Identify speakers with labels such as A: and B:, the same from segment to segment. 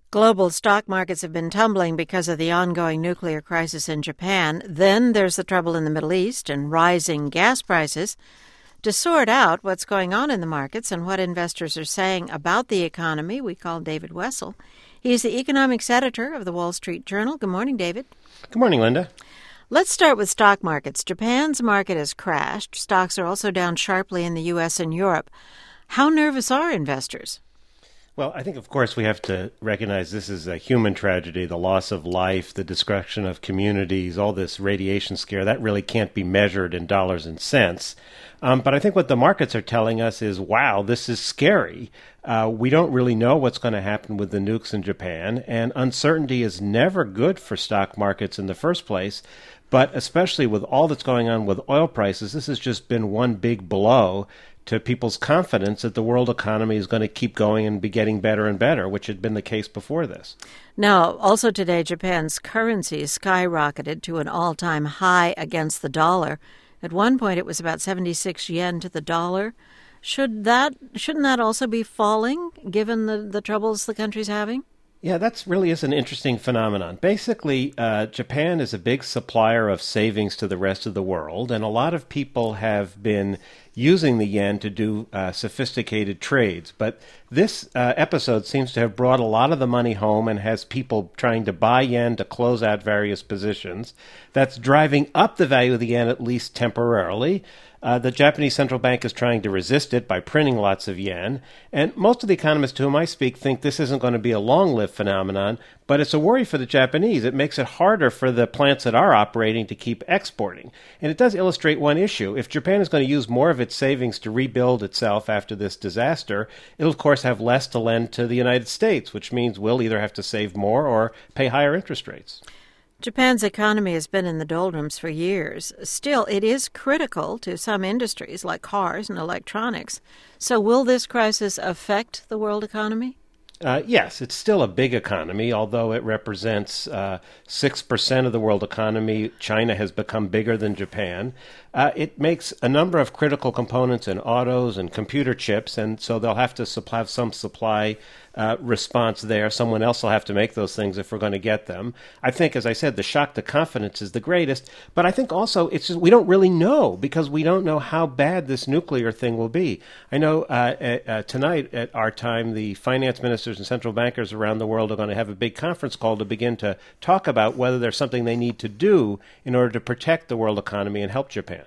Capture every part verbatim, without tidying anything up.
A: Global stock markets have been tumbling because of the ongoing nuclear crisis in Japan. Then there's the trouble in the Middle East and rising gas prices. To sort out what's going on in the markets and what investors are saying about the economy, we call David Wessel. He's the economics editor of the Wall Street Journal. Good morning, David.
B: Good morning, Linda.
A: Let's start with stock markets. Japan's market has crashed. Stocks are also down sharply in the U S and Europe. How nervous are investors?
B: Well, I think, of course, we have to recognize this is a human tragedy, the loss of life, the destruction of communities, all this radiation scare. That really can't be measured in dollars and cents. Um, but I think what the markets are telling us is, wow, this is scary. Uh, we don't really know what's going to happen with the nukes in Japan, and uncertainty is never good for stock markets in the first place. But especially with all that's going on with oil prices, this has just been one big blow to people's confidence that the world economy is going to keep going and be getting better and better, which had been the case before this.
A: Now, also today, Japan's currency skyrocketed to an all-time high against the dollar. At one point, it was about seventy-six yen to the dollar. Should that, shouldn't that also be falling, given the, the troubles the country's having?
B: Yeah, that really is an interesting phenomenon. Basically, uh, Japan is a big supplier of savings to the rest of the world, and a lot of people have been using the yen to do uh, sophisticated trades. But this uh, episode seems to have brought a lot of the money home and has people trying to buy yen to close out various positions. That's driving up the value of the yen, at least temporarily. Uh, the Japanese central bank is trying to resist it by printing lots of yen. And most of the economists to whom I speak think this isn't going to be a long-lived phenomenon, but it's a worry for the Japanese. It makes it harder for the plants that are operating to keep exporting. And it does illustrate one issue. If Japan is going to use more of its savings to rebuild itself after this disaster, it'll, of course, have less to lend to the United States, which means we'll either have to save more or pay higher interest rates.
A: Japan's economy has been in the doldrums for years. Still, it is critical to some industries like cars and electronics. So will this crisis affect the world economy?
B: Uh, yes, it's still a big economy, although it represents uh, six percent of the world economy. China has become bigger than Japan. Uh, it makes a number of critical components in autos and computer chips, and so they'll have to supply, have some supply uh, response there. Someone else will have to make those things if we're going to get them. I think, as I said, the shock to confidence is the greatest, but I think also it's just we don't really know because we don't know how bad this nuclear thing will be. I know uh, uh, tonight at our time, the finance ministers and central bankers around the world are going to have a big conference call to begin to talk about whether there's something they need to do in order to protect the world economy and help Japan.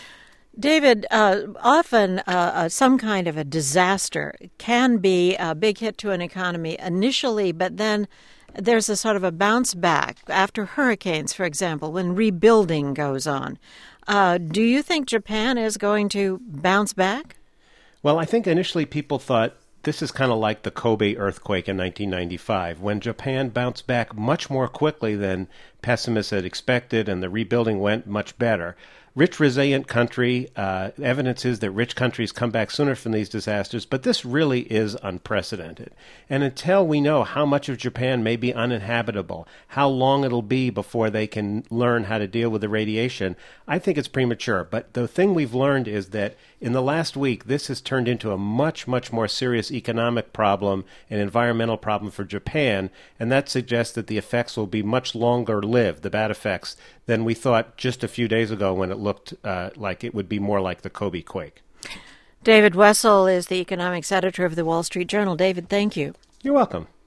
A: David, uh, often uh, uh, some kind of a disaster can be a big hit to an economy initially, but then there's a sort of a bounce back after hurricanes, for example, when rebuilding goes on. Uh, do you think Japan is going to bounce back?
B: Well, I think initially people thought this is kind of like the Kobe earthquake in nineteen ninety-five, when Japan bounced back much more quickly than pessimists had expected, and the rebuilding went much better. Rich, resilient country. Uh, evidence is that rich countries come back sooner from these disasters, but this really is unprecedented. And until we know how much of Japan may be uninhabitable, how long it'll be before they can learn how to deal with the radiation, I think it's premature. But the thing we've learned is that in the last week, this has turned into a much, much more serious economic problem and environmental problem for Japan, and that suggests that the effects will be much longer lived, the bad effects, than we thought just a few days ago when it looked uh, like it would be more like the Kobe quake.
A: David Wessel is the economics editor of the Wall Street Journal. David, thank you.
B: You're welcome.